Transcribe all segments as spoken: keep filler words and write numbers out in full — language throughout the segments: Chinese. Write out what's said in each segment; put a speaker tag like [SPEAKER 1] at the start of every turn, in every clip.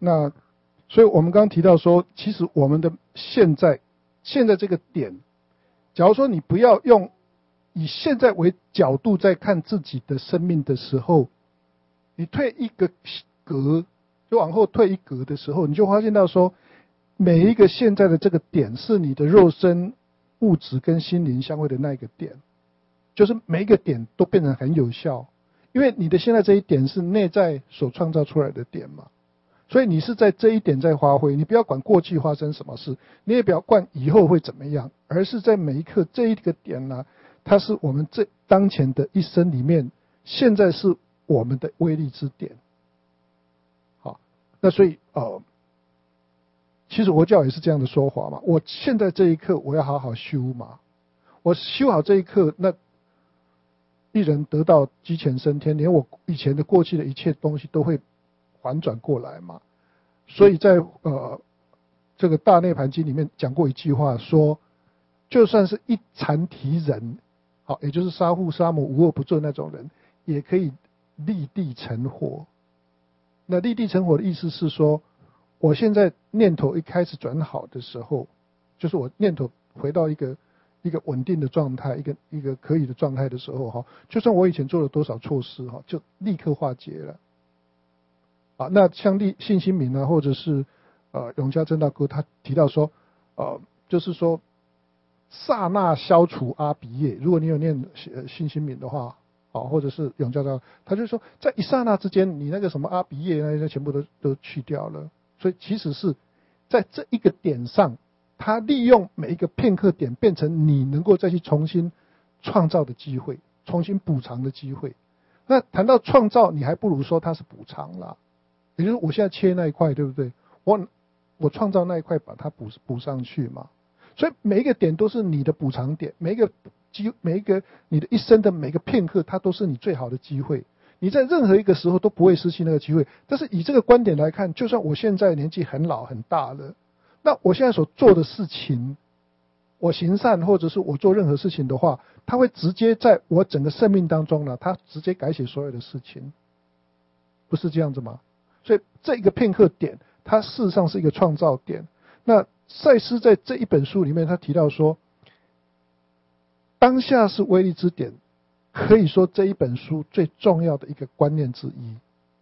[SPEAKER 1] 那所以我们刚刚提到说，其实我们的现在现在这个点，假如说你不要用以现在为角度在看自己的生命的时候，你退一个格，就往后退一格的时候，你就发现到说，每一个现在的这个点是你的肉身物质跟心灵相会的那一个点，就是每一个点都变成很有效，因为你的现在这一点是内在所创造出来的点嘛，所以你是在这一点在发挥，你不要管过去发生什么事，你也不要管以后会怎么样，而是在每一刻这一个点呢、啊，它是我们这当前的一生里面，现在是我们的威力之点。好，那所以呃，其实佛教也是这样的说法嘛，我现在这一刻我要好好修嘛，我修好这一刻，那一人得道鸡犬升天，连我以前的过去的一切东西都会反转过来嘛。所以在呃这个大内盘经里面讲过一句话，说就算是一禅提人，好，也就是杀父杀母无恶不作那种人，也可以立地成佛。那立地成佛的意思是说，我现在念头一开始转好的时候，就是我念头回到一个一个稳定的状态，一个一个可以的状态的时候哈，就算我以前做了多少错事哈，就立刻化解了。啊，那像立信心明啊，或者是呃永嘉真大哥他提到说，呃，就是说刹那消除阿鼻业。如果你有念信心明的话，啊，或者是永嘉大哥，他就说在一刹那之间，你那个什么阿鼻业那些全部都都去掉了。所以其实是在这一个点上，他利用每一个片刻点，变成你能够再去重新创造的机会，重新补偿的机会。那谈到创造，你还不如说它是补偿啦。也就是我现在切那一块，对不对？我我创造那一块，把它补补上去嘛。所以每一个点都是你的补偿点，每一个机每一个你的一生的每个片刻，它都是你最好的机会。你在任何一个时候都不会失去那个机会。但是以这个观点来看，就算我现在年纪很老很大了，那我现在所做的事情，我行善或者是我做任何事情的话，它会直接在我整个生命当中呢，它直接改写所有的事情，不是这样子吗？所以这一个片刻点，它事实上是一个创造点。那赛斯在这一本书里面，他提到说，当下是威力之点，可以说这一本书最重要的一个观念之一。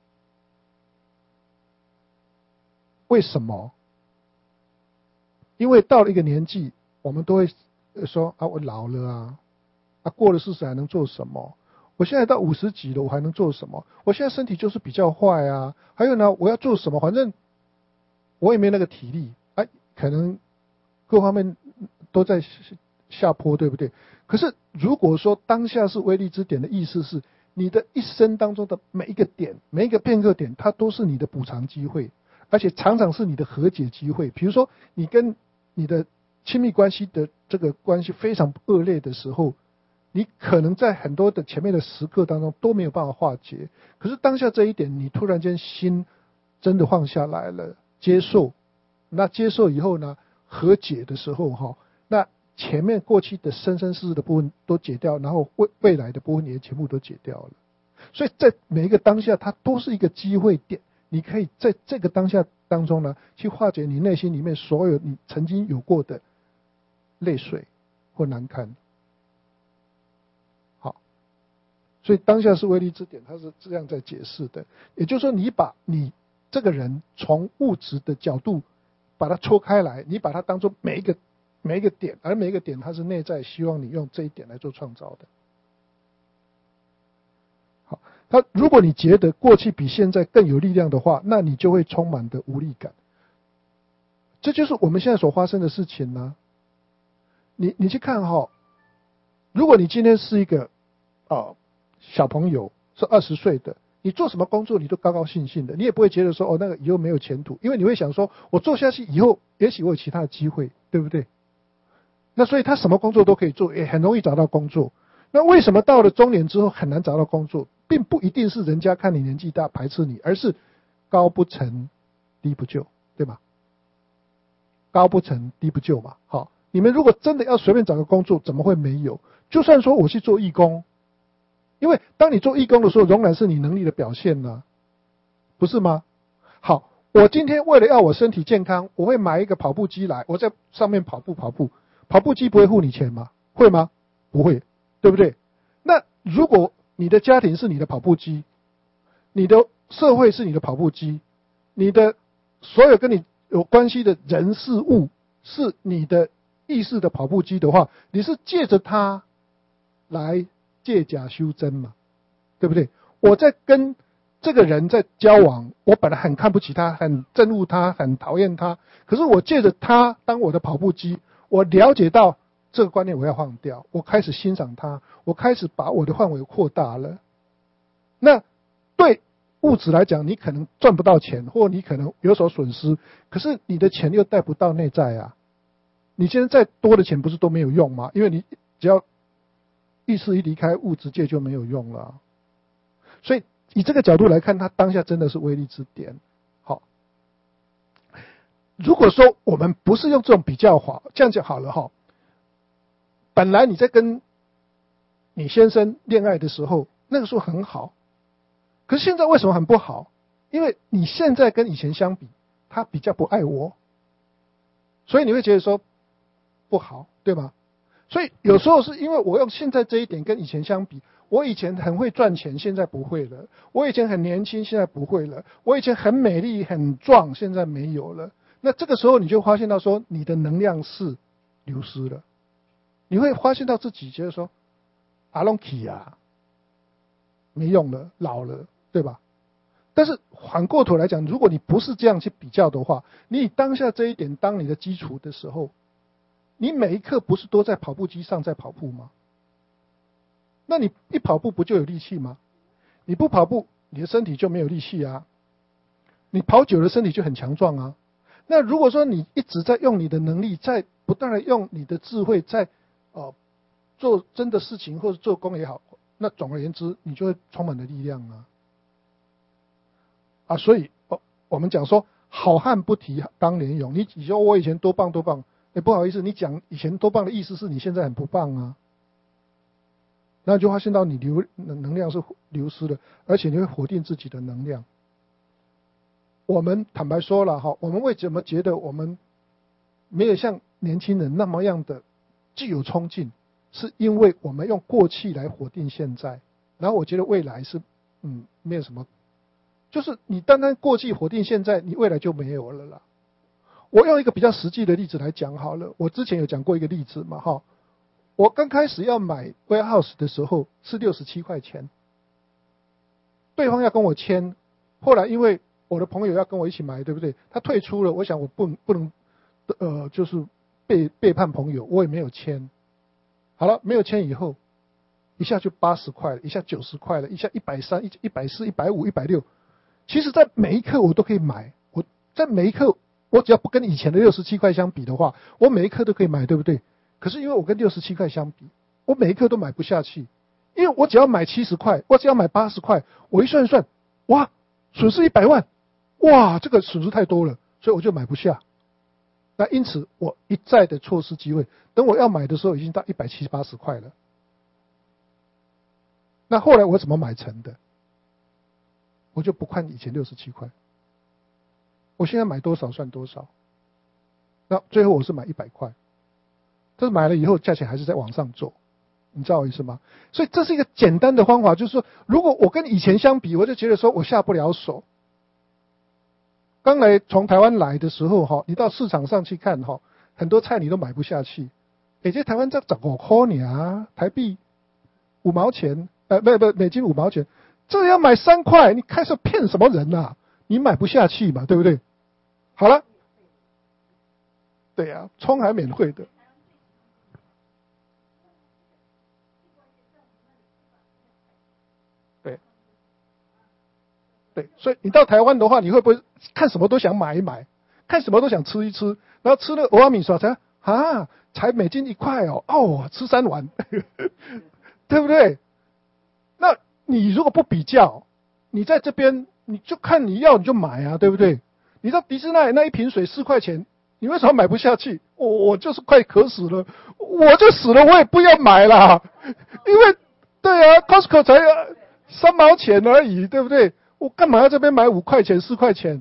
[SPEAKER 1] 为什么？因为到了一个年纪，我们都会说啊，我老了啊，啊，过了四十还能做什么？我现在到五十几了，我还能做什么？我现在身体就是比较坏啊。还有呢，我要做什么？反正我也没那个体力，哎，可能各方面都在下坡，对不对？可是如果说当下是威力之点的意思是，你的一生当中的每一个点，每一个片刻点，它都是你的补偿机会，而且常常是你的和解机会。比如说，你跟你的亲密关系的这个关系非常恶劣的时候，你可能在很多的前面的时刻当中都没有办法化解，可是当下这一点，你突然间心真的放下来了，接受，那接受以后呢，和解的时候哈，那前面过去的生生世世的部分都解掉，然后未未来的部分也全部都解掉了。所以在每一个当下，它都是一个机会点，你可以在这个当下当中呢，去化解你内心里面所有你曾经有过的泪水或难堪。所以当下是威力之点，它是这样在解释的。也就是说，你把你这个人从物质的角度把它戳开来，你把它当作每一个每一个点，而每一个点它是内在希望你用这一点来做创造的。好，那如果你觉得过去比现在更有力量的话，那你就会充满的无力感。这就是我们现在所发生的事情呢、啊。你你去看哈，如果你今天是一个啊。呃小朋友是二十岁的，你做什么工作你都高高兴兴的，你也不会觉得说哦那个以后没有前途，因为你会想说我做下去以后也许我有其他的机会，对不对？那所以他什么工作都可以做，也很容易找到工作。那为什么到了中年之后很难找到工作？并不一定是人家看你年纪大排斥你，而是高不成低不就，对吧？高不成低不就嘛。好，你们如果真的要随便找个工作，怎么会没有？就算说我去做义工，因为当你做义工的时候，仍然是你能力的表现呢、啊，不是吗？好， 我今天为了要我身体健康，我会买一个跑步机来，我在上面跑步跑步，跑步机不会付你钱吗？会吗？不会，对不对？那如果你的家庭是你的跑步机，你的社会是你的跑步机，你的所有跟你有关系的人事物是你的意识的跑步机的话，你是借着它来借假修真嘛，对不对？我在跟这个人在交往，我本来很看不起他，很憎恶他，很讨厌他，可是我借着他当我的跑步机，我了解到这个观念我要放掉，我开始欣赏他，我开始把我的范围扩大了。那对物质来讲，你可能赚不到钱，或你可能有所损失，可是你的钱又带不到内在啊。你现在再多的钱不是都没有用吗？因为你只要意识一离开物质界就没有用了。所以以这个角度来看，它当下真的是威力之点。好，如果说我们不是用这种比较法，这样讲好了哈。本来你在跟你先生恋爱的时候，那个时候很好，可是现在为什么很不好？因为你现在跟以前相比，他比较不爱我，所以你会觉得说不好，对吗？所以有时候是因为我用现在这一点跟以前相比，我以前很会赚钱，现在不会了；我以前很年轻，现在不会了；我以前很美丽很壮，现在没有了。那这个时候你就发现到说，你的能量是流失了，你会发现到自己觉得说阿隆奇啊，没用了，老了，对吧？但是反过头来讲，如果你不是这样去比较的话，你以当下这一点当你的基础的时候，你每一刻不是都在跑步机上在跑步吗？那你一跑步不就有力气吗？你不跑步，你的身体就没有力气啊。你跑久了，身体就很强壮啊。那如果说你一直在用你的能力，在不断的用你的智慧在呃做真的事情或者做工也好，那总而言之，你就会充满了力量啊。啊，所以哦，我们讲说好汉不提当年勇。你你说我以前多棒多棒，哎，不好意思，你讲以前多棒的意思是你现在很不棒啊。然后就发现到你流能量是流失的，而且你会否定自己的能量。我们坦白说了哈，我们为什么觉得我们没有像年轻人那么样的具有冲劲，是因为我们用过去来否定现在，然后我觉得未来是嗯没有什么，就是你单单过去否定现在，你未来就没有了啦。我用一个比较实际的例子来讲好了，我之前有讲过一个例子嘛哈。我刚开始要买 warehouse 的时候是六十七块钱，对方要跟我签，后来因为我的朋友要跟我一起买，对不对？他退出了，我想我不不能呃就是背背叛朋友，我也没有签。好了，没有签以后，一下就八十块了，一下九十块了，一下一百三、一百四、一百五、一百六。其实，在每一刻我都可以买，我在每一刻，我只要不跟以前的六十七块相比的话，我每一刻都可以买，对不对？可是因为我跟六十七块相比，我每一刻都买不下去，因为我只要买七十块，我只要买八十块，我一算一算，哇，损失一百万，哇，这个损失太多了，所以我就买不下。那因此我一再的错失机会，等我要买的时候已经到一百七八十块了。那后来我怎么买成的？我就不看以前六十七块，我现在买多少算多少。那最后我是买一百块。但是买了以后价钱还是在往上走，你知道我意思吗？所以这是一个简单的方法，就是说如果我跟以前相比，我就觉得说我下不了手。刚来从台湾来的时候哈，你到市场上去看哈，很多菜你都买不下去。诶，这台湾这十五块呢，台币五毛钱，呃，不不，美金五毛钱，这要买三块，你开始骗什么人啊？你买不下去嘛，对不对？好了，对呀、啊，葱还免费的。对，所以你到台湾的话，你会不会看什么都想买一买，看什么都想吃一吃，然后吃了欧阿米耍才啊，才美金一块哦，哦，吃三碗，对不对？那你如果不比较，你在这边你就看你要你就买啊，对不对？你到迪士尼那一瓶水四块钱，你为什么买不下去？我我就是快渴死了，我就死了，我也不要买啦，因为对啊 ，Costco 才三毛钱而已，对不对？我干嘛要这边买五块钱、四块钱？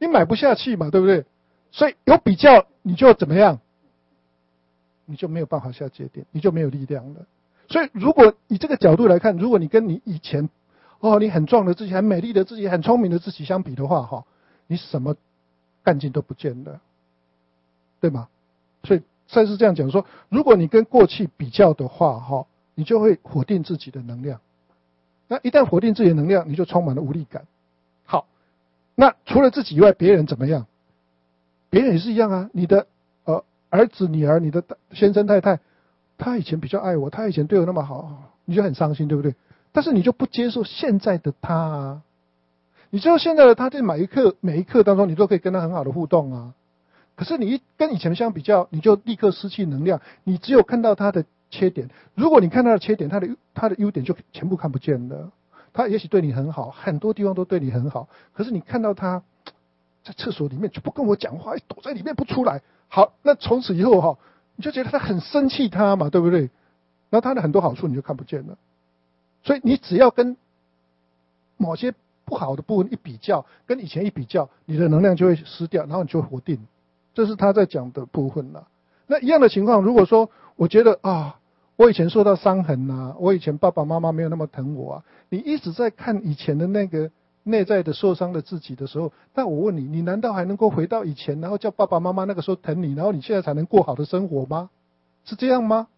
[SPEAKER 1] 你买不下去嘛，对不对？所以有比较，你就怎么样？你就没有办法下决定，你就没有力量了。所以，如果以这个角度来看，如果你跟你以前，哦，你很壮的自己、很美丽的自己、很聪明的自己相比的话，哈，你什么干劲都不见了，对吗？所以赛斯这样讲说，如果你跟过去比较的话，哈，你就会否定自己的能量。那一旦否定自己的能量，你就充满了无力感。好，那除了自己以外，别人怎么样？别人也是一样啊，你的呃儿子、女儿、你的先生、太太，他以前比较爱我，他以前对我那么好，你就很伤心，对不对？但是你就不接受现在的他啊，你知道现在的他在每一刻每一刻当中，你都可以跟他很好的互动啊。可是你一跟以前相比较，你就立刻失去能量，你只有看到他的缺点。如果你看他的缺点，他的他的优点就全部看不见了。他也许对你很好，很多地方都对你很好，可是你看到他在厕所里面就不跟我讲话，躲在里面不出来。好，那从此以后哈，你就觉得他很生气他嘛，对不对？然后他的很多好处你就看不见了。所以你只要跟某些不好的部分一比较，跟以前一比较，你的能量就会失掉，然后你就会否定。这是他在讲的部分啦。那一样的情况，如果说我觉得啊，我以前受到伤痕啊，我以前爸爸妈妈没有那么疼我啊，你一直在看以前的那个内在的受伤的自己的时候，那我问你，你难道还能够回到以前，然后叫爸爸妈妈那个时候疼你，然后你现在才能过好的生活吗？是这样吗？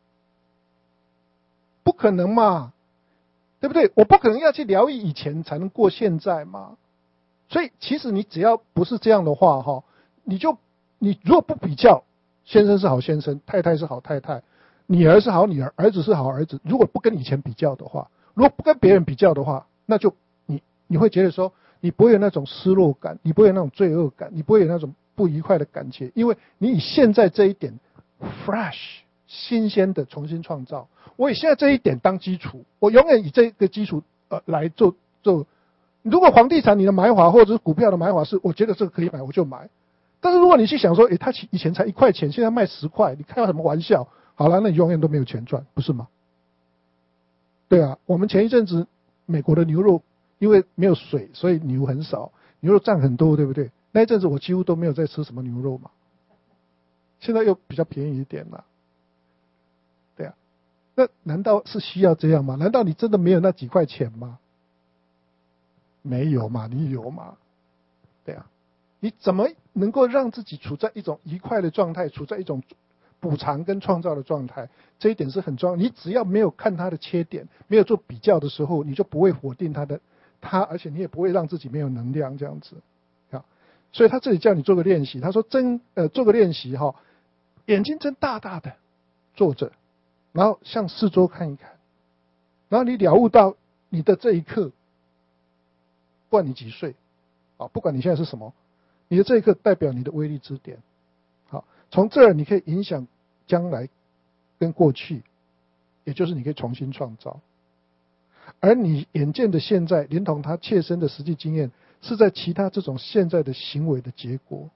[SPEAKER 1] 不可能嘛，对不对？我不可能要去疗愈以前才能过现在嘛。所以其实你只要不是这样的话哈，你就你如果不比较，先生是好先生，太太是好太太，女儿是好女儿，儿子是好儿子，如果不跟以前比较的话，如果不跟别人比较的话，那就你你会觉得说，你不会有那种失落感，你不会有那种罪恶感，你不会有那种不愉快的感觉，因为你以现在这一点 fresh 新鲜的重新创造，我以现在这一点当基础，我永远以这个基础呃来做做。如果房地产你的买法或者是股票的买法是，我觉得这个可以买，我就买。但是如果你去想说，诶，他以前才一块钱，现在卖十块，你开什么玩笑？好了，那你永远都没有钱赚，不是吗？对啊，我们前一阵子美国的牛肉因为没有水，所以牛很少，牛肉占很多，对不对？那一阵子我几乎都没有在吃什么牛肉嘛。现在又比较便宜一点了，对啊。那难道是需要这样吗？难道你真的没有那几块钱吗？没有嘛，你有嘛？对啊，你怎么能够让自己处在一种愉快的状态，处在一种补偿跟创造的状态？这一点是很重要。你只要没有看他的缺点，没有做比较的时候，你就不会否定他的他，而且你也不会让自己没有能量这样子。啊，所以他这里叫你做个练习，他说睁呃做个练习哈，眼睛睁大大的坐着，然后向四周看一看，然后你了悟到你的这一刻。不管你几岁，啊，不管你现在是什么，你的这一刻代表你的威力之点。好，从这儿你可以影响将来跟过去，也就是你可以重新创造。而你眼见的现在，连同他切身的实际经验，是在其他这种现在的行为的结果。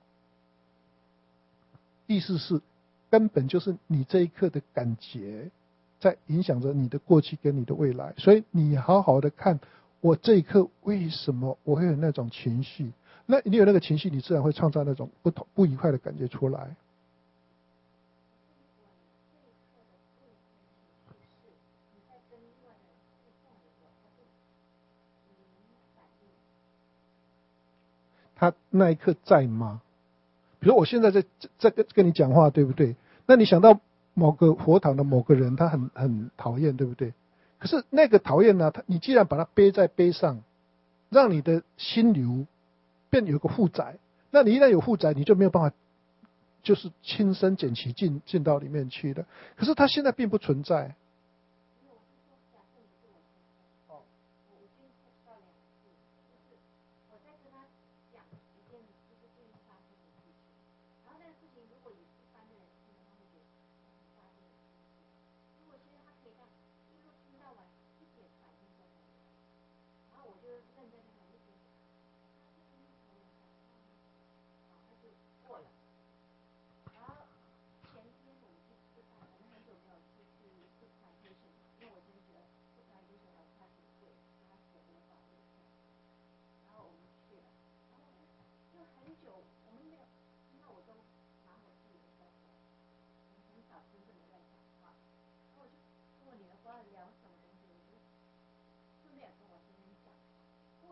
[SPEAKER 1] 意思是，根本就是你这一刻的感觉，在影响着你的过去跟你的未来。所以你好好的看。我这一刻为什么我会有那种情绪？那你有那个情绪，你自然会创造那种不同不愉快的感觉出来。他那一刻在吗？比如我现在在在跟跟你讲话，对不对？那你想到某个佛堂的某个人，他很很讨厌，对不对？可是那个讨厌呢，他你既然把它背在背上，让你的心流变有个负载，那你一旦有负载，你就没有办法，就是亲身捡起进进到里面去的。可是它现在并不存在。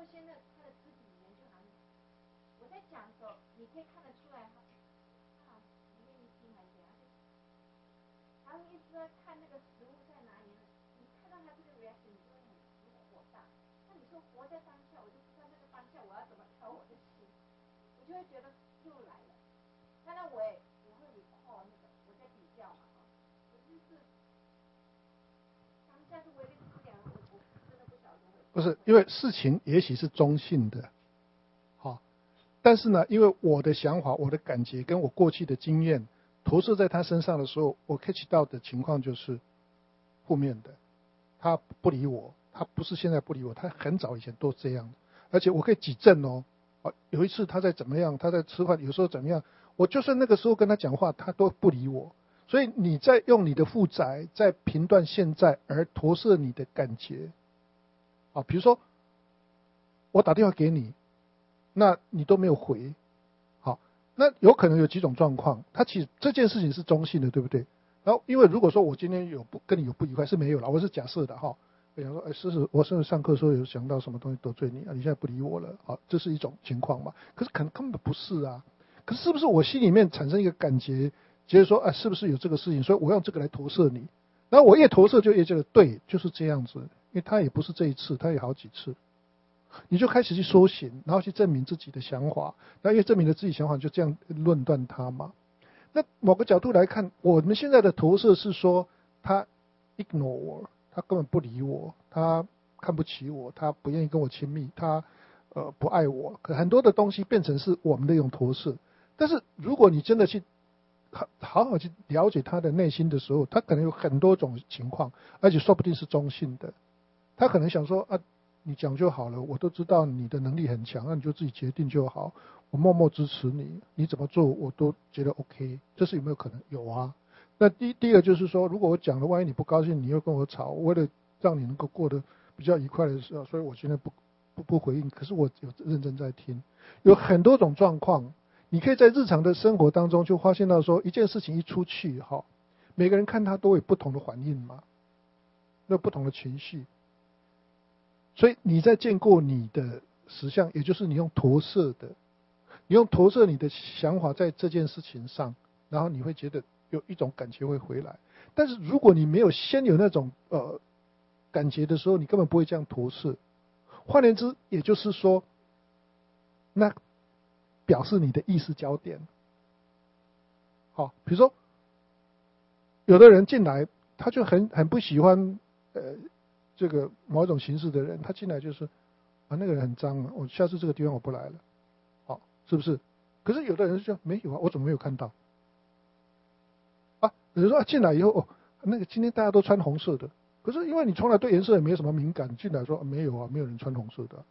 [SPEAKER 2] 现在他的肢体语言就好像我在讲的时候，你可以看得出来他啊不愿意听还是怎样，他会一直在看那个食物在哪里。你看到他这个 reaction， 你就会很火大。那你说活在当下，我就不知道那个当下我要怎么调我的心，我就会觉得又来了。当然我也我会 recall 那个我在比较嘛，我就是当下是唯利不良，我我真的不晓得会。
[SPEAKER 1] 不是，因为事情也许是中性的，好，但是呢，因为我的想法、我的感觉跟我过去的经验投射在他身上的时候，我 catch 到的情况就是负面的，他不理我，他不是现在不理我，他很早以前都这样，而且我可以举证哦，有一次他在怎么样，他在吃饭，有时候怎么样，我就算那个时候跟他讲话，他都不理我。所以你在用你的负载在评断现在，而投射你的感觉。啊，比如说我打电话给你，那你都没有回，好，那有可能有几种状况，他其实这件事情是中性的，对不对？然后因为如果说我今天有不跟你有不愉快，是没有了，我是假设的哈。我想说，哎，是是，我是上课的时候有想到什么东西得罪你啊？你现在不理我了，好，这是一种情况嘛？可是可能根本不是啊。可是是不是我心里面产生一个感觉，觉得说，啊，是不是有这个事情？所以我用这个来投射你，然后我越投射就越觉得对，就是这样子。因为他也不是这一次，他有好几次，你就开始去搜寻，然后去证明自己的想法，那因为证明了自己想法，就这样论断他嘛。那某个角度来看，我们现在的投射是说，他 ignore 我，他根本不理我，他看不起我，他不愿意跟我亲密，他呃不爱我，可很多的东西变成是我们的一种投射。但是如果你真的去好好好去了解他的内心的时候，他可能有很多种情况，而且说不定是中性的。他可能想说啊，你讲就好了，我都知道你的能力很强，那你就自己决定就好，我默默支持你，你怎么做我都觉得 OK， 这是有没有可能？有啊。那第第一个就是说，如果我讲了，万一你不高兴，你又跟我吵，为了让你能够过得比较愉快的时候，所以我现在不不不回应，可是我有认真在听。有很多种状况，你可以在日常的生活当中就发现到说，一件事情一出去哈，每个人看他都有不同的反应嘛，有不同的情绪。所以你在建构你的实相，也就是你用投射的，你用投射你的想法在这件事情上，然后你会觉得有一种感觉会回来。但是如果你没有先有那种呃感觉的时候，你根本不会这样投射。换言之，也就是说，那表示你的意识焦点。好，比如说有的人进来，他就很很不喜欢呃这个某种形式的人，他进来就是啊那个人很脏啊，我下次这个地方我不来了，好，是不是？可是有的人就说没有啊，我怎么没有看到？啊，有人说啊进来以后哦，那个今天大家都穿红色的，可是因为你从来对颜色也没有什么敏感，进来说、啊、没有啊，没有人穿红色的、啊。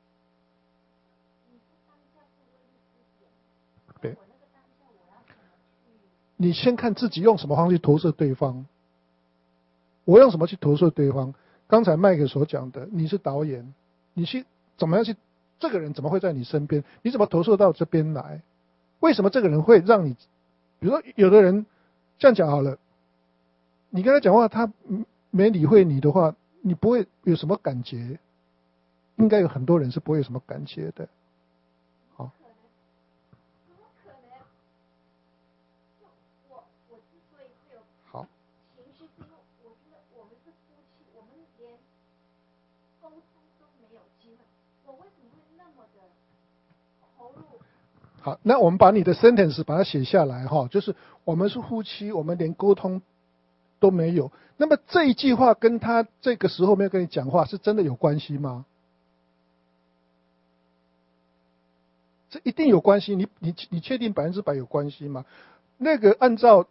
[SPEAKER 1] 对，你先看自己用什么方式投射对方。我用什么去投射对方？刚才麦克所讲的，你是导演，你去怎么样去？这个人怎么会在你身边？你怎么投射到这边来？为什么这个人会让你？比如说，有的人这样讲好了，你跟他讲话，他没理会你的话，你不会有什么感觉。应该有很多人是不会有什么感觉的。好。好。好，那我们把你的 sentence 把它写下来哈，就是我们是夫妻，我们连沟通都没有。那么这一句话跟他这个时候没有跟你讲话，是真的有关系吗？这一定有关系，你你你确定百分之百有关系吗？那个按照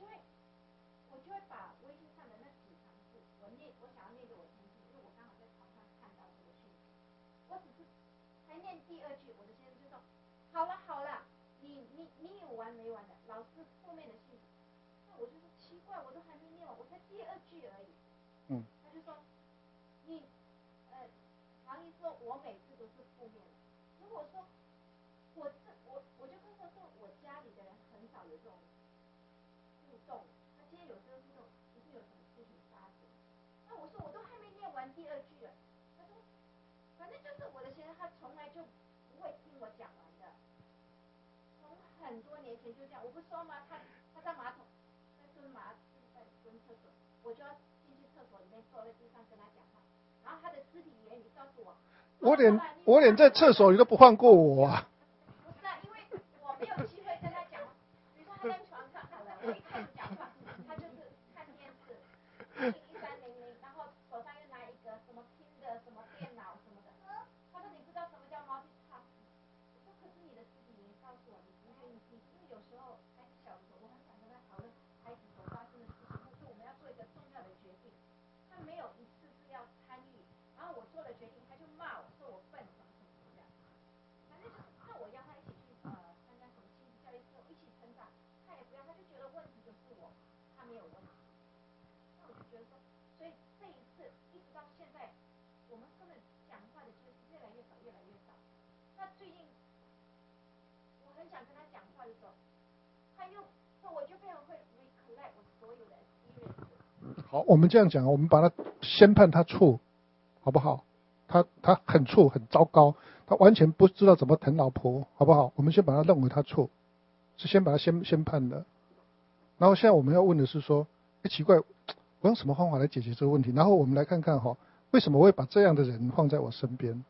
[SPEAKER 2] 就会我就会把微信上的那几行字，我念我想要念给我先生，因为我刚好在床上看到这个讯息，我只是才念第二句，我的先生就说好了好了，你你你有完没完的，老师后面的讯息，那我就说奇怪，我都还没念完，我才第二句而已。
[SPEAKER 1] 嗯，
[SPEAKER 2] 他就说你呃，常意说我每次都是负面的，如果说我这我我就跟他说，我家里的人很少有这种互动，他今天有这个互动，一定有什么事情发生。那我说我都还没念完第二句了，他说反正就是我的先生，他从来就不会听我讲完的，从很多年前就这样。我不是说吗？他他在马桶在蹲马在蹲厕所，我就要进去厕所里面坐在地上跟他讲话，然后他的肢体语言，你告诉我，
[SPEAKER 1] 我连我连在厕所里都不放过我啊。
[SPEAKER 2] 不是啊，因为我没有机会跟他讲，比如说他在床上好了，我一开始讲话，他就是看电视，一三零零，然后手上又拿一个什么拼的什么电脑什么的。他说你不知道什么叫 multitask， 我说可是你的肢体语言告诉我你不愿意听，因为有时候孩子小的时候，我很想跟他讨论孩子所发生的事情，或是我们要做一个重要的决定，他没有一次是要参与，然后我做了决定，他就骂我说我笨什么什么什么的。反正就是那我要他一起去呃参加什么亲子教育课，一起成长，他也不要，他就觉得问题就是我，他没有问题。那我就觉得说，所以这一次一直到现在，我们根本讲话的机会是越来越少，越来越少。那最近我很想跟他讲话的时候，他又说我就非常会 recollect 我所有的 experience。
[SPEAKER 1] 好，我们这样讲，我们把他先判他错，好不好？他他很错，很糟糕，他完全不知道怎么疼老婆，好不好？我们先把他认为他错，是先把他先先判的。然后现在我们要问的是说，哎，奇怪，我用什么方法来解决这个问题？然后我们来看看哈，为什么我会把这样的人放在我身边？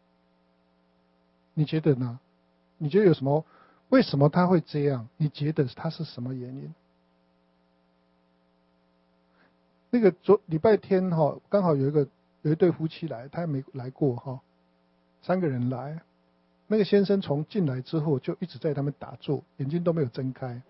[SPEAKER 1] 你觉得呢？你觉得有什么？为什么他会这样？你觉得他是什么原因？那个昨礼拜天哈，刚好有一个有一对夫妻来，他还没来过哈，三个人来。那个先生从进来之后就一直在他们打坐，眼睛都没有睁开。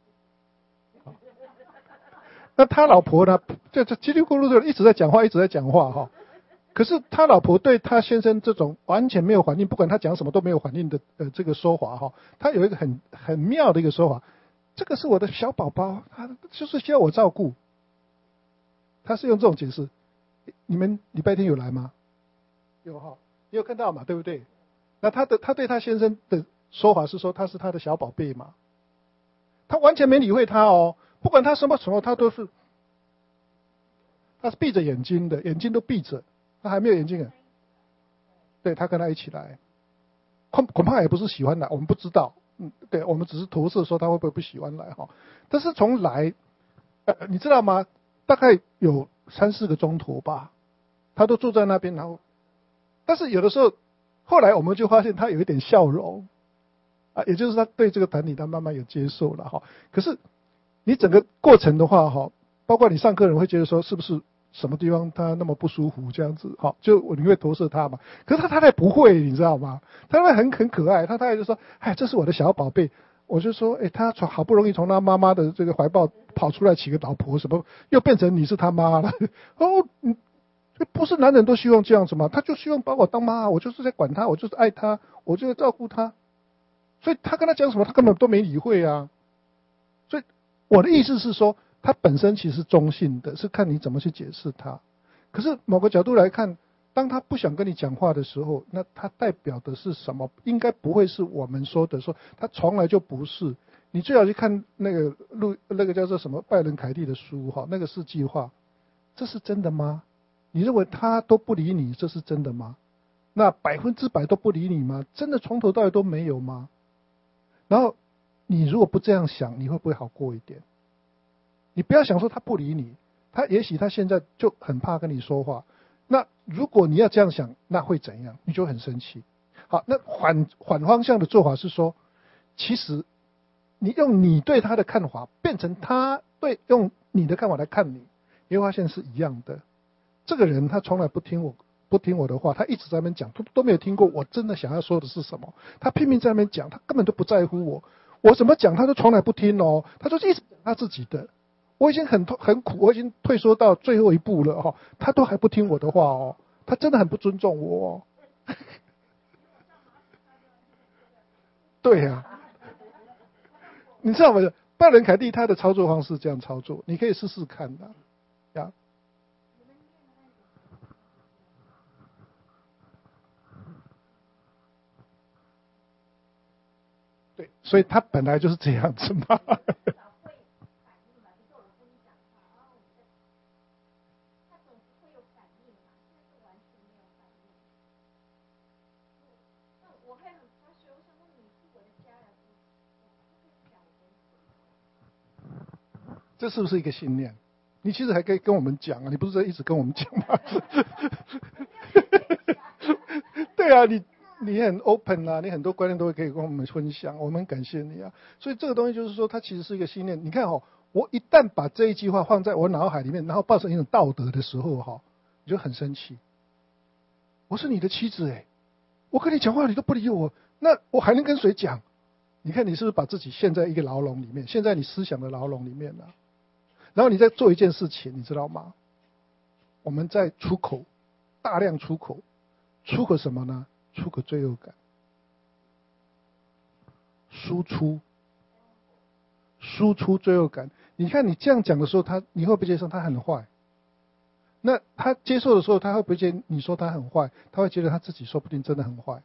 [SPEAKER 1] 那他老婆呢，就就叽里咕噜的一直在讲话，一直在讲话哈。可是他老婆对他先生这种完全没有反应，不管他讲什么都没有反应的呃这个说法哈，他有一个很很妙的一个说法，这个是我的小宝宝，他就是需要我照顾。他是用这种解释。你们礼拜天有来吗？有哈，你有看到嘛？对不对？那他的他对他先生的说法是说他是他的小宝贝嘛，他完全没理会他哦，不管他什么时候他都是，他是闭着眼睛的，眼睛都闭着，他还没有眼睛啊。对，他跟他一起来，恐恐怕也不是喜欢来，我们不知道，嗯，对，我们只是投射说他会不会不喜欢来哈。但是从来，呃，你知道吗？大概有三四个钟头吧，他都坐在那边，然后，但是有的时候，后来我们就发现他有一点笑容，啊，也就是他对这个团体他慢慢有接受了哈。可是你整个过程的话哈，包括你上课人会觉得说是不是什么地方他那么不舒服这样子，好，就你会投射他嘛。可是他太太不会，你知道吗？他会很很可爱，他太太就说，哎，这是我的小宝贝。我就说，哎，他从好不容易从他妈妈的这个怀抱跑出来，娶个老婆，什么又变成你是他妈了？哦，嗯，不是男人都希望这样子吗？他就希望把我当妈，我就是在管他，我就是爱他，我就在照顾他。所以他跟他讲什么，他根本都没理会啊。所以我的意思是说，他本身其实是中性的，是看你怎么去解释他。可是某个角度来看，当他不想跟你讲话的时候，那他代表的是什么？应该不会是我们说的，说他从来就不是。你最好去看那个路那个叫做什么拜伦凯蒂的书哈，那个世纪化，这是真的吗？你认为他都不理你，这是真的吗？那百分之百都不理你吗？真的从头到尾都没有吗？然后你如果不这样想，你会不会好过一点？你不要想说他不理你，他也许他现在就很怕跟你说话。那如果你要这样想，那会怎样？你就很生气。好，那反反方向的做法是说，其实你用你对他的看法变成他对用你的看法来看你，你会发现是一样的。这个人他从来不听我不听我的话，他一直在那边讲，都都没有听过我真的想要说的是什么。他拼命在那边讲，他根本都不在乎我。 我怎么讲他都从来不听哦，他就一直讲他自己的。我已经很很苦，我已经退缩到最后一步了哦，他都还不听我的话哦，他真的很不尊重我哦。对呀、啊，你知道吗？拜伦凯蒂他的操作方式这样操作，你可以试试看的呀。对，所以他本来就是这样子嘛。这是不是一个信念？你其实还可以跟我们讲啊，你不是在一直跟我们讲吗？对啊，你你很 open 啊，你很多观念都会可以跟我们分享，我们很感谢你啊。所以这个东西就是说，它其实是一个信念。你看哦，我一旦把这一句话放在我脑海里面，然后抱成一种道德的时候哈，你就很生气。我是你的妻子哎，我跟你讲话你都不理我，那我还能跟谁讲？你看你是不是把自己陷在一个牢笼里面，陷在你思想的牢笼里面了、啊？然后你在做一件事情，你知道吗？我们在出口，大量出口，出口什么呢？出口罪恶感，输出，输出罪恶感。你看你这样讲的时候，他你会不会接受他很坏？那他接受的时候，他会不会觉得你说他很坏？他会觉得他自己说不定真的很坏。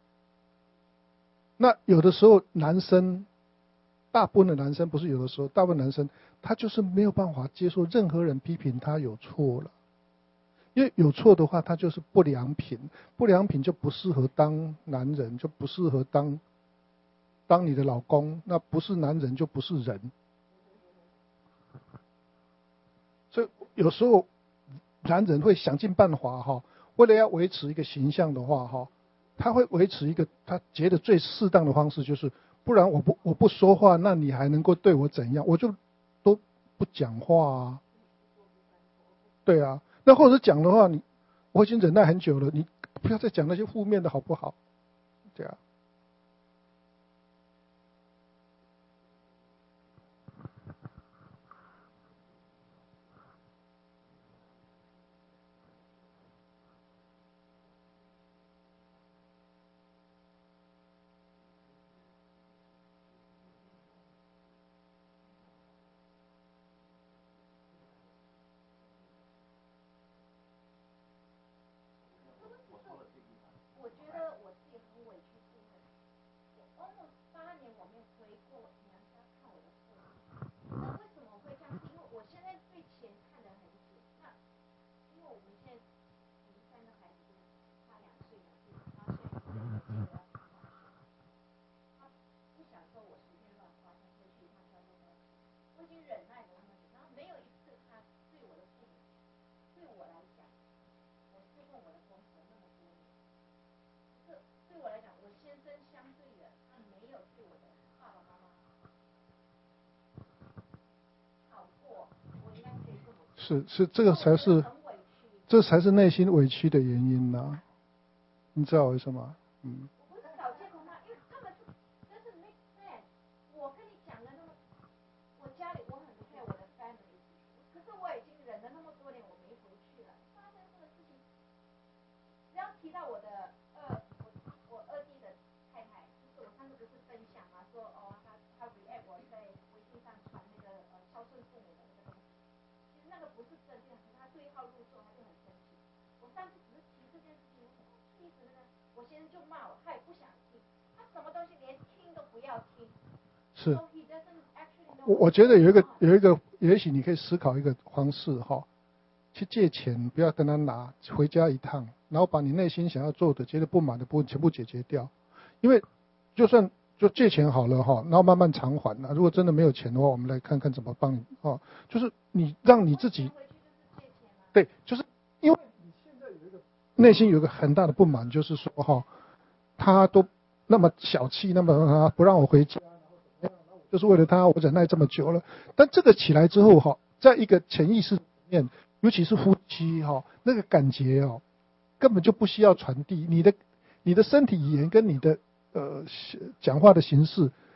[SPEAKER 1] 那有的时候男生，大部分的男生不是有的时候，大部分男生他就是没有办法接受任何人批评他有错了，因为有错的话，他就是不良品，不良品就不适合当男人，就不适合当当你的老公，那不是男人就不是人。所以有时候男人会想尽办法哈，为了要维持一个形象的话哈，他会维持一个他觉得最适当的方式，就是不然我不我不说话，那你还能够对我怎样？我就都不讲话啊。对啊，那或者讲的话，你我已经忍耐很久了，你不要再讲那些负面的好不好？对啊。
[SPEAKER 2] 我觉得我自己很委屈，是我 almost 八年我没有回过娘家看我的父母。那为什么会这样？是因为我现在对钱看得很紧。那因为我们现在离三个孩子差两岁两岁，然后现在有一个要上大学，他不想说我随便乱花，他回去他交流的，我已经忍耐了那么久，然后没有一次他对我的父母，对我来讲，我侍奉我的公婆那么多年。这对我来讲，我先生相对的，他没有对我的爸爸妈妈好过，我应该可以这么说。
[SPEAKER 1] 是是，这个才是，这才是内心委屈的原因呐、啊。你知道为什么？嗯。
[SPEAKER 2] 我不是找借口吗？因为根本就真是 make sense。我跟你讲了那么，我家里我很 care 我的 family， 可是我已经忍了那么多年，我没回去了。发生这个事情，只要提到我的二，我我二弟的太太，就是我上次不是分享嘛，说哦，他他 react 我在微信上传那个呃孝顺父母的那个东西，其实那个不是正面，可是他对号入座，他就很生气。我上次只是提这件事情，我说气死那个，我先生就骂我，他也不想听，他什么东西连听都不要听。
[SPEAKER 1] 是。
[SPEAKER 2] So he doesn't actually know
[SPEAKER 1] 我我觉得有一个有一个，也许你可以思考一个方式哈，去借钱，不要跟他拿，回家一趟，然后把你内心想要做的、觉得不满的部分全部解决掉。因为就算就借钱好了哈，然后慢慢偿还了。如果真的没有钱的话，我们来看看怎么帮你哦。就是你让你自己，对，就是因为你现在有一个内心有一个很大的不满，就是说哈，他都那么小气，那么不让我回家。就是为了他，我忍耐这么久了。但这个起来之后哈，在一个潜意识里面，尤其是夫妻哈，那个感觉哦，根本就不需要传递。你的你的身体语言跟你的呃讲话的形式，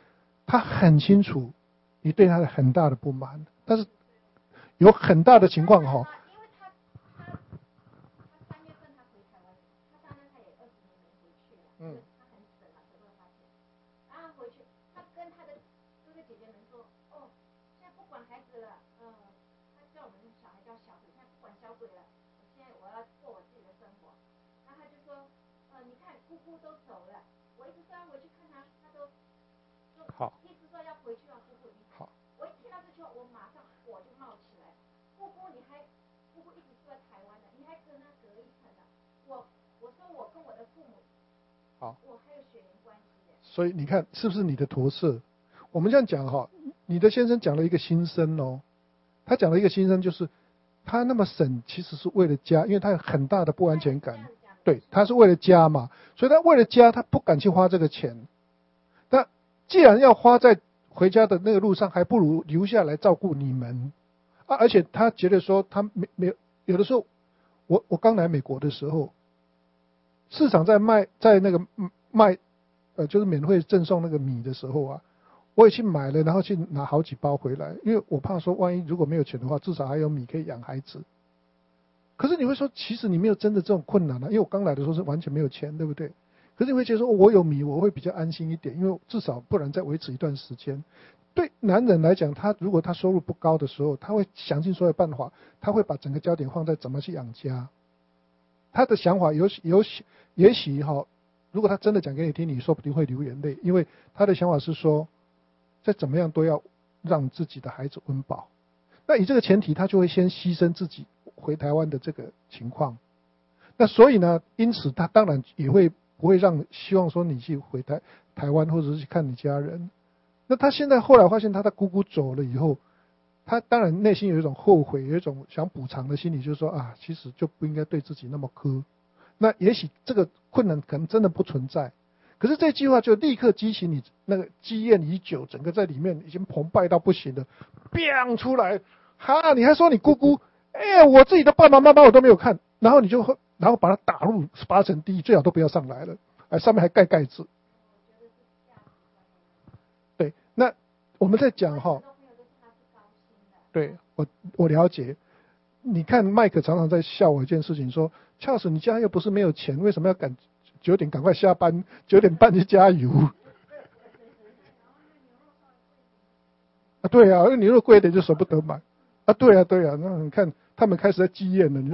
[SPEAKER 1] 他很清楚你对他的很大的不满，但是有很大的情况哈。
[SPEAKER 2] 因为他他他三月份他回台湾，他当然他也二十年没回去了，嗯，他很省了，舍不得花钱。然后回去，他跟他的哥哥姐姐们说，哦，现在不管孩子了，嗯，他叫我们小孩叫小鬼，现在不管小鬼了，我现在我要过我自己的生活。然后他就说，呃，你看姑姑都走了，我一直说要回去看他，他都就
[SPEAKER 1] 好，
[SPEAKER 2] 一直说要回去让姑姑。
[SPEAKER 1] 好，
[SPEAKER 2] 我一听到这句话，我马上火就冒起来。姑姑，你还姑姑一直住在台湾的，你还跟他隔一层的。我我说我跟我的父母，
[SPEAKER 1] 好，
[SPEAKER 2] 我还有血缘关系的。
[SPEAKER 1] 所以你看是不是你的投射？我们这样讲哈，你的先生讲了一个心声哦，他讲了一个心声，就是他那么省其实是为了家，因为他有很大的不安全感。对，他是为了家嘛，所以他为了家，他不敢去花这个钱。那既然要花在回家的那个路上，还不如留下来照顾你们啊！而且他觉得说，他没没有有的时候，我我刚来美国的时候，市场在卖在那个卖呃就是免费赠送那个米的时候啊，我也去买了，然后去拿好几包回来，因为我怕说万一如果没有钱的话，至少还有米可以养孩子。可是你会说，其实你没有真的这种困难啊，因为我刚来的时候是完全没有钱，对不对？可是你会觉得说，我有米，我会比较安心一点，因为至少不然再维持一段时间。对男人来讲，他如果他收入不高的时候，他会想尽所有办法，他会把整个焦点放在怎么去养家。他的想法有有也许哈，如果他真的讲给你听，你说不定会流眼泪，因为他的想法是说，再怎么样都要让自己的孩子温饱。那以这个前提，他就会先牺牲自己回台湾的这个情况。那所以呢，因此他当然也会不会让希望说你去回台台湾或者是去看你家人。那他现在后来发现他的姑姑走了以后，他当然内心有一种后悔，有一种想补偿的心理，就是说啊，其实就不应该对自己那么苛。那也许这个困难可能真的不存在，可是这句话就立刻激起你那个积怨已久，整个在里面已经澎湃到不行了，biang出来，哈，你还说你姑姑，哎，我自己的爸爸妈妈我都没有看，然后你就然后把它打入八层地狱，最好都不要上来了，哎，上面还盖盖子。对，那我们在讲哈，对我我了解。你看麦克常常在笑我一件事情，说恰斯你家又不是没有钱，为什么要赶九点赶快下班，九点半去加油？啊，对啊，牛肉贵一点就舍不得买。啊，对啊，对啊，那你看他们开始在积怨了，你就，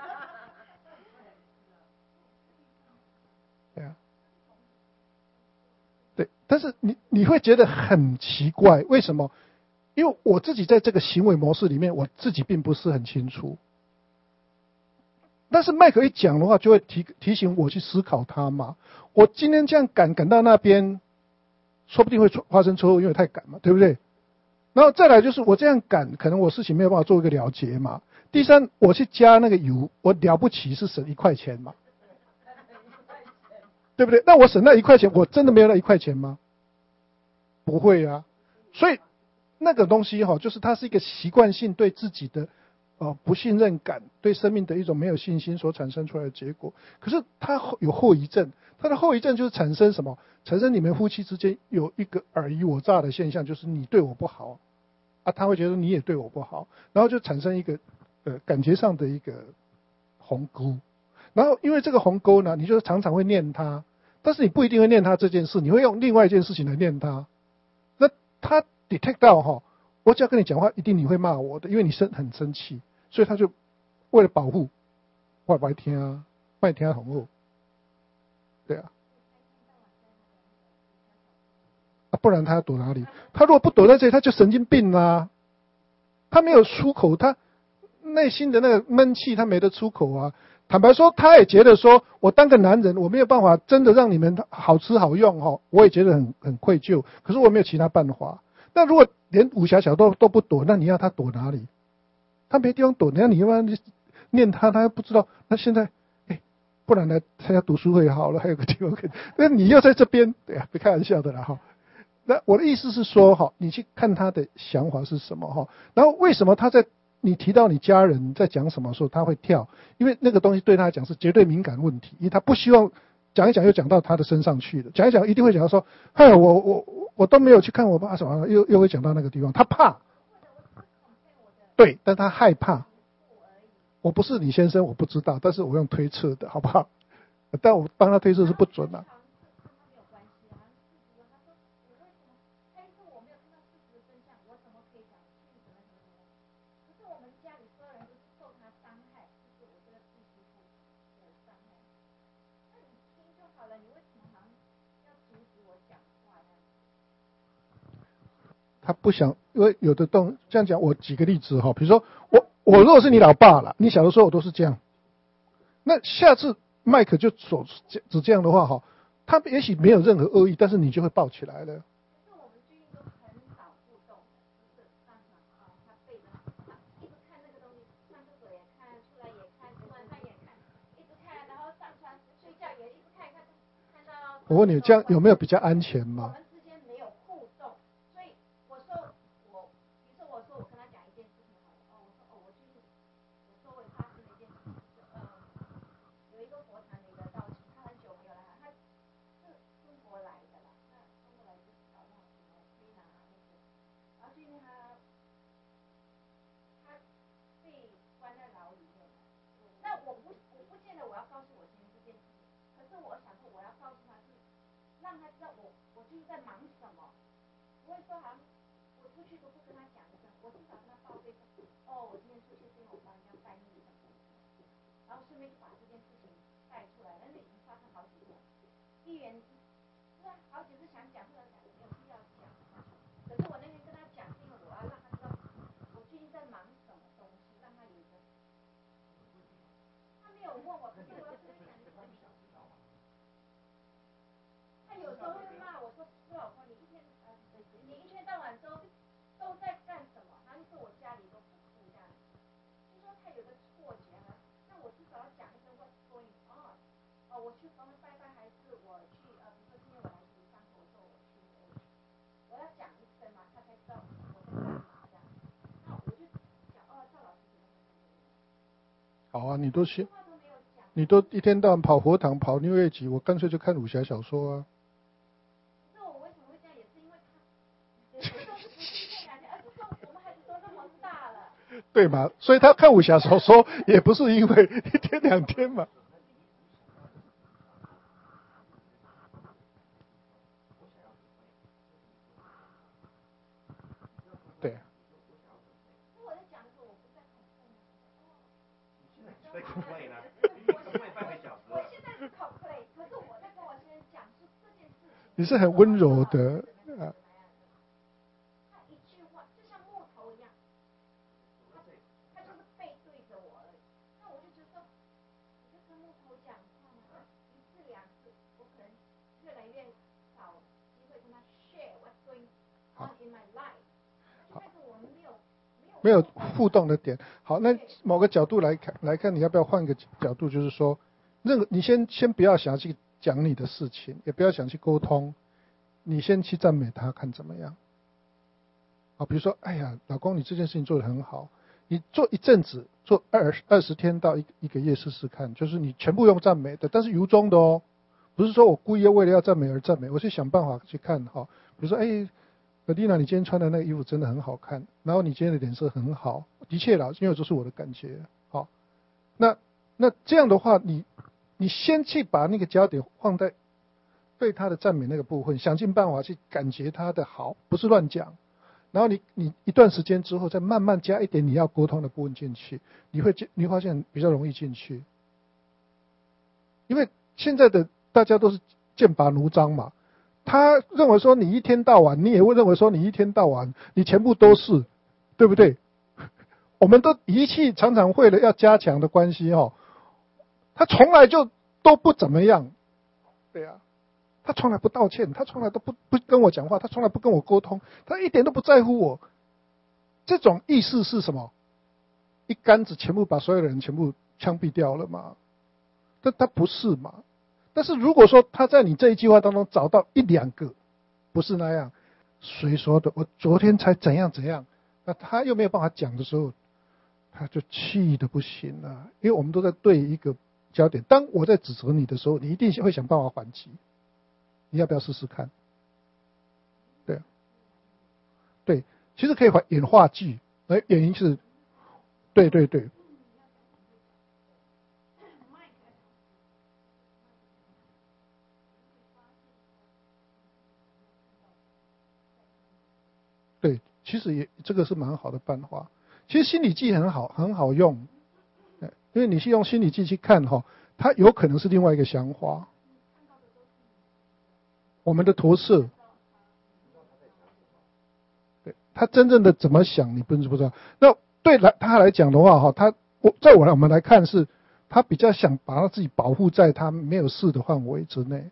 [SPEAKER 1] 对啊，对，但是你你会觉得很奇怪，为什么？因为我自己在这个行为模式里面，我自己并不是很清楚。但是麦克一讲的话，就会提提醒我去思考他嘛。我今天这样赶赶到那边，说不定会发生车祸，因为太赶嘛，对不对？然后再来就是我这样赶，可能我事情没有办法做一个了结嘛。第三，我去加那个油，我了不起是省一块钱嘛，对不对？那我省那一块钱，我真的没有那一块钱吗？不会啊。所以那个东西哈，就是它是一个习惯性对自己的呃不信任感，对生命的一种没有信心所产生出来的结果。可是它有后遗症，它的后遗症就是产生什么？产生你们夫妻之间有一个尔虞我诈的现象，就是你对我不好啊，他会觉得你也对我不好，然后就产生一个呃感觉上的一个鸿沟。然后因为这个鸿沟呢，你就常常会念他，但是你不一定会念他这件事，你会用另外一件事情来念他。那他 detect 到哈，我只要跟你讲话，一定你会骂我的，因为你生很生气，所以他就为了保护，我不爱听啊，不爱听啊，哄我，对啊。啊，不然他要躲哪里？他如果不躲在这里，他就神经病啦、啊。他没有出口，他内心的那个闷气，他没得出口啊。坦白说，他也觉得说，我当个男人，我没有办法真的让你们好吃好用哈，我也觉得很很愧疚。可是我没有其他办法。那如果连武侠小都都不躲，那你要他躲哪里？他没地方躲，那你要不然念他，他又不知道。那现在，哎，不然来参加读书会好了，还有个地方可以。那你又在这边，对呀、啊，别开玩笑的啦哈。那我的意思是说哈，你去看他的想法是什么哈，然后为什么他在你提到你家人在讲什么时候他会跳，因为那个东西对他来讲是绝对敏感问题，因为他不希望讲一讲又讲到他的身上去了，讲一讲一定会讲到说，哎，我我我都没有去看我爸什么，又又会讲到那个地方，他怕，对，但他害怕。我不是李先生，我不知道，但是我用推测的，好不好？但我帮他推测是不准的、啊。他不想，因为有的动这样讲，我举个例子哈，比如说我我如果是你老爸了，你小的时候我都是这样，那下次麦克就所只这样的话哈，他也许没有任何恶意，但是你就会抱起来了。我问你，这样有没有比较安全吗？好啊，你都先，你都一天到晚跑佛堂、跑六月集，我干脆就看武侠小说啊。对嘛？所以他看武侠小说也不是因为一天两天嘛。对。你是很温柔的啊。没有互动的点。好，那某个角度来看来看，你要不要换个角度，就是说，任何你先先不要想去讲你的事情，也不要想去沟通，你先去赞美他，看怎么样。啊，比如说，哎呀，老公，你这件事情做得很好，你做一阵子，做二二十天到一一个月试试看，就是你全部用赞美的，但是由衷的哦，不是说我故意为了要赞美而赞美，我是想办法去看哈，比如说，哎。丽娜，你今天穿的那个衣服真的很好看，然后你今天的脸色很好，的确啦，因为这是我的感觉。好，那那这样的话，你你先去把那个焦点放在对他的赞美那个部分，想尽办法去感觉他的好，不是乱讲。然后你你一段时间之后，再慢慢加一点你要沟通的部分进去，你会你会发现比较容易进去，因为现在的大家都是剑拔弩张嘛。他认为说你一天到晚，你也会认为说你一天到晚，你全部都是，对不对？我们都仪器常常为了要加强的关系哦，他从来就都不怎么样，对啊，他从来不道歉，他从来都不不跟我讲话，他从来不跟我沟通，他一点都不在乎我。这种意思是什么？一竿子全部把所有的人全部枪毙掉了嘛？但他不是嘛？但是如果说他在你这一句话当中找到一两个不是那样，谁说的？我昨天才怎样怎样，那他又没有办法讲的时候，他就气得不行了。因为我们都在对一个焦点。当我在指责你的时候，你一定会想办法还击。你要不要试试看？对，对，其实可以演话剧，而原因是，对对对。对，其实也这个是蛮好的办法。其实心理记很好，很好用，因为你是用心理记去看哈，它有可能是另外一个想法。我们的投射，对他真正的怎么想，你不是不知道。那对来他来讲的话哈，他我在我我们来看是，他比较想把他自己保护在他没有事的范围之内。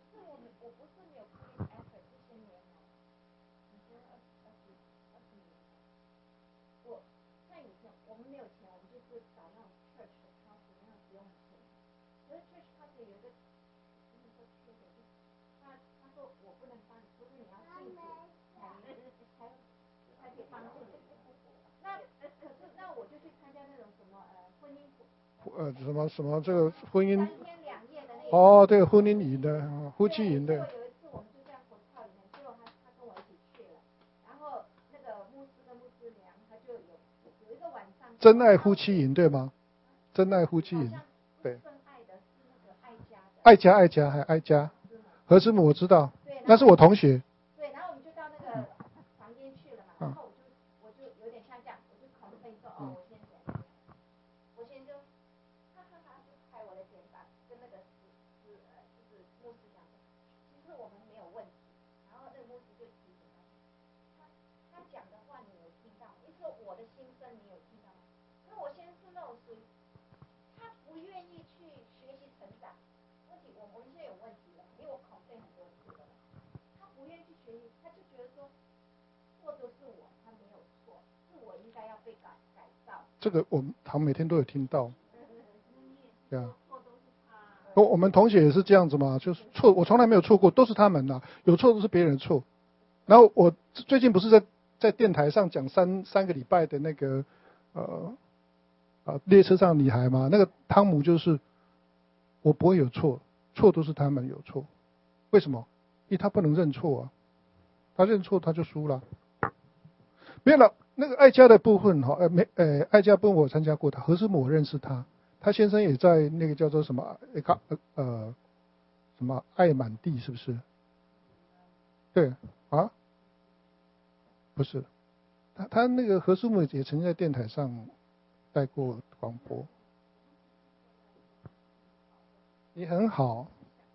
[SPEAKER 1] 呃，什么什么这个婚姻，哦，对，婚姻营的，夫妻营的。有一次我们就这样口号里面，结果他他跟我一起去了，然后那个牧师跟牧师娘，他就有有一个晚上。真爱夫妻营对吗？真爱夫妻营，对。爱家爱家还爱家，何师母我知道，那是我同学。对，然后我们就到那个房间去了嘛，然后我就我就有点像这样，我就恐吓说哦，我先怎样，我先就。哈哈哈，就拍我的肩膀，跟那个是是呃，就是牧师讲的，其实我们没有问题。然后那个牧师就提醒他，他他讲的话你有听到吗？意思说我的心声你有听到吗？那我先是那种属于，他不愿意去学习成长。问题我我们现在有问题了，因为我考虑很多次了，他不愿意去学习，他就觉得说，错都是我，他没有错，是我应该要被改改造。这个我们他每天都有听到。对啊，我我们同学也是这样子嘛，就是错，我从来没有错过，都是他们呐，有错都是别人错。然后我最近不是在在电台上讲三三个礼拜的那个呃啊列车上女孩嘛，那个汤姆就是我不会有错，错都是他们有错，为什么？因为他不能认错啊，他认错他就输了。没有了，那个爱家的部分哈，呃没呃爱家部分我参加过，他何师母我认识他。他先生也在那个叫做什么呃呃什么爱满地是不是？对啊，不是，他他那个何师母也曾经在电台上带过广播。你很好。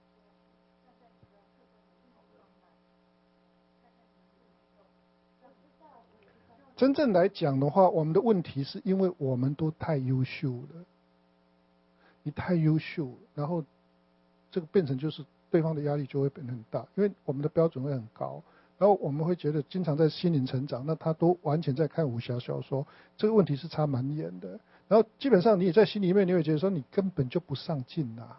[SPEAKER 1] 真正来讲的话，我们的问题是因为我们都太优秀了，你太优秀，然后这个变成就是对方的压力就会变得很大，因为我们的标准会很高，然后我们会觉得经常在心灵成长，那他都完全在看武侠小说，这个问题是差蛮远的。然后基本上你也在心里面，你会觉得说你根本就不上进啊，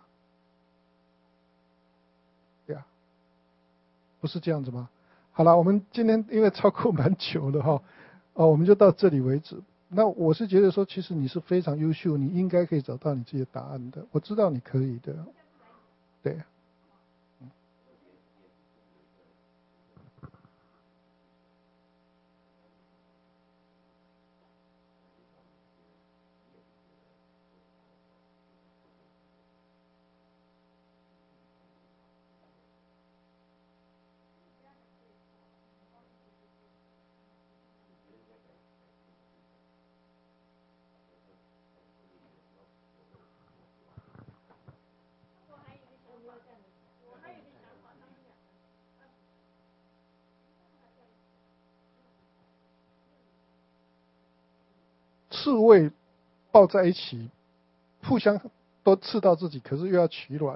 [SPEAKER 1] 对啊，不是这样子吗？好了，我们今天因为超过蛮久了哈，哦，我们就到这里为止。那我是觉得说，其实你是非常优秀，你应该可以找到你自己的答案的。我知道你可以的，对。刺猬抱在一起，互相都刺到自己，可是又要取暖。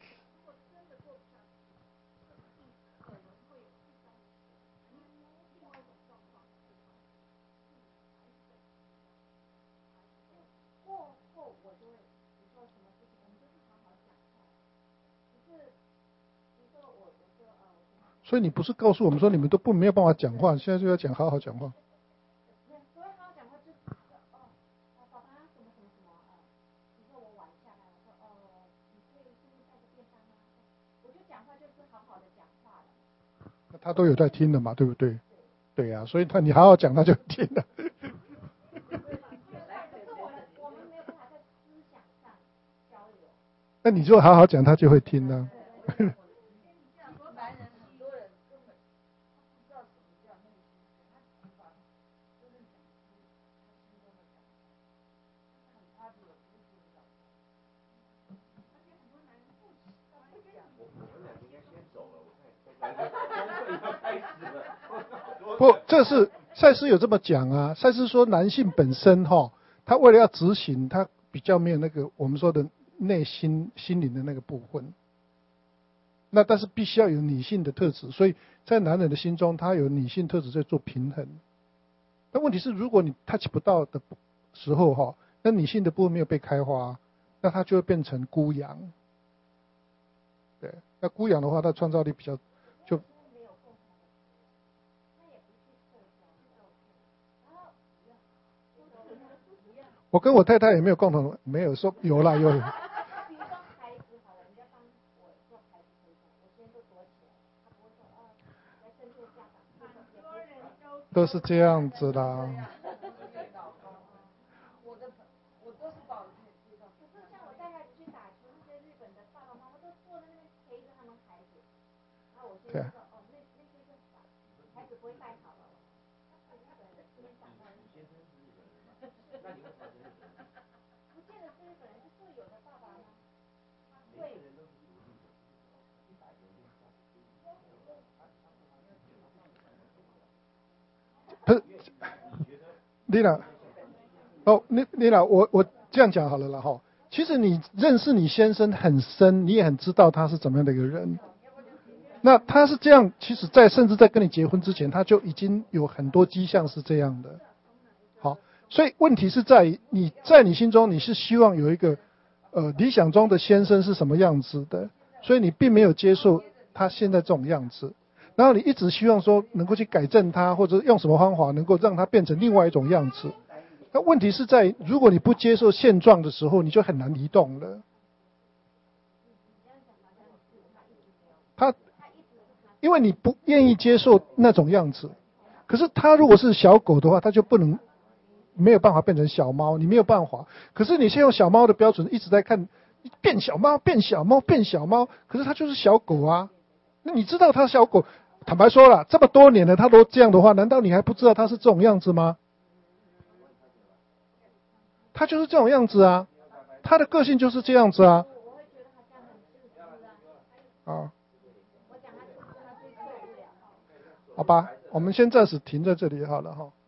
[SPEAKER 1] 所以你不是告诉我们说你们都不没有办法讲话，现在就要讲好好讲话。 他都有在听的嘛，对不对？对呀、啊，所以他你好好讲，他就听了。那你就好好讲，他就会听了、啊。不，这是赛斯有这么讲啊。赛斯说，男性本身哈，他为了要执行，他比较没有那个我们说的内心心灵的那个部分。那但是必须要有女性的特质，所以在男人的心中，他有女性特质在做平衡。那问题是，如果你 touch 不到的时候哈，那女性的部分没有被开花，那他就会变成孤阳。对，那孤阳的话，他创造力比较就。我跟我太太也没有共同，没有说有啦有。都是这样子啦。对。不是，丽娜，哦，丽丽娜，我我这样讲好了啦哈。其实你认识你先生很深，你也很知道他是怎么样的一个人。那他是这样，其实在甚至在跟你结婚之前，他就已经有很多迹象是这样的。好，所以问题是在于你在你心中你是希望有一个呃理想中的先生是什么样子的，所以你并没有接受他现在这种样子。然后你一直希望说能够去改正他，或者用什么方法能够让他变成另外一种样子。那问题是在，如果你不接受现状的时候，你就很难移动了。他，因为你不愿意接受那种样子，可是他如果是小狗的话，他就不能没有办法变成小猫，你没有办法。可是你先用小猫的标准一直在看变小猫、变小猫、变小猫，可是它就是小狗啊。那你知道它小狗？坦白说了，这么多年了，他都这样的话，难道你还不知道他是这种样子吗？他就是这种样子啊，他的个性就是这样子啊。啊，好吧，我们先暂时停在这里好了哈。